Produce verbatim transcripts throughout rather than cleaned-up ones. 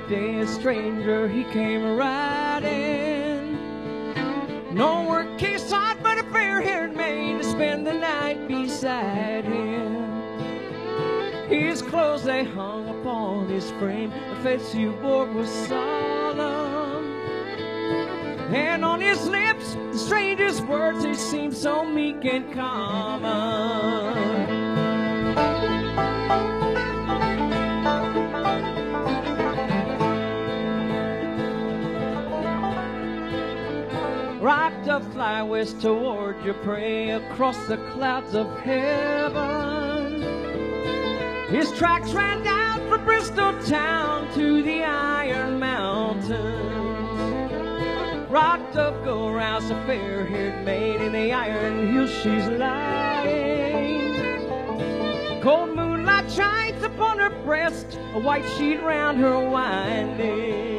bright day, a stranger he came riding. No work he sought but a fair-haired maid to spend the night beside him. His clothes they hung upon his frame, the face he wore was solemn, and on his lips the stranger's words they seemed so meek and common. Rocked up, fly west toward your prey across the clouds of heaven. His tracks ran down from Bristol town to the Iron Mountains. Rocked up, go rouse a fair-haired maid in the iron hills she's lying. Cold moonlight shines upon her breast, a white sheet round her winding.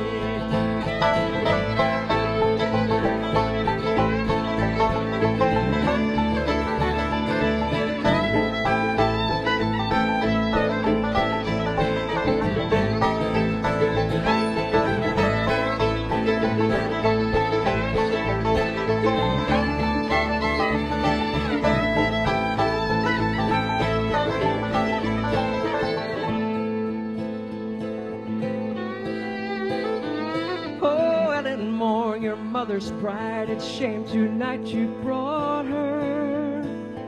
Your mother's pride, it's shame tonight you brought her.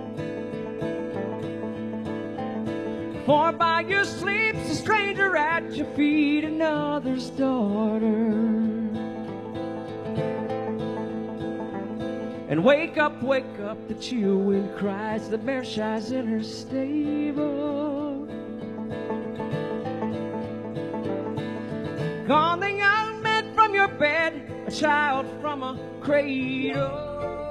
For by your sleeps a stranger at your feet, another's daughter. And wake up, wake up, the chill wind cries, the mare shies in her stable. Gone the young man from your bed, a child from a cradle.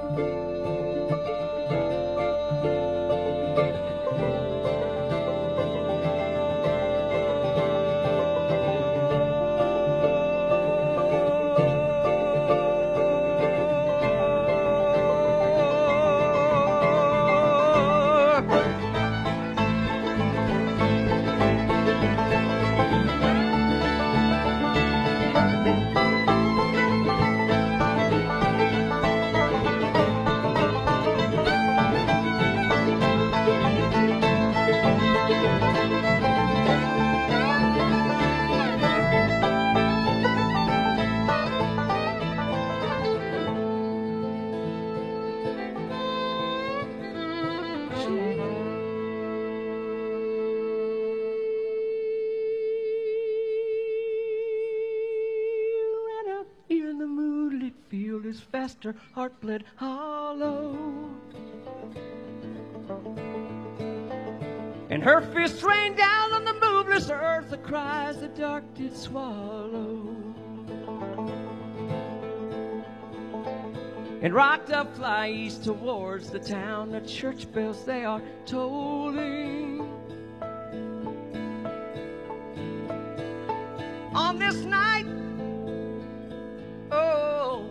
Faster, heart bled hollow, and her fist rained down on the moveless earth the cries the dark did swallow. And rocked up, fly east towards the town, the church bells they are tolling. On this night, oh,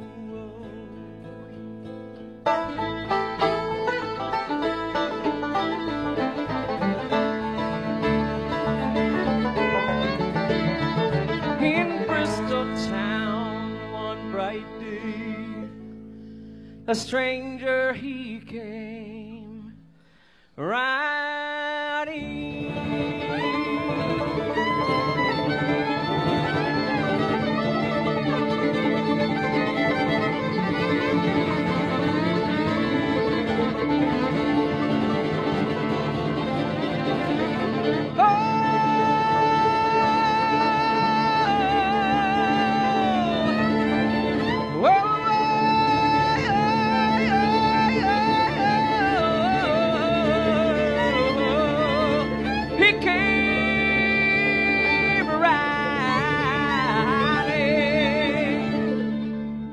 in Bristol town one bright day, a stranger he came riding.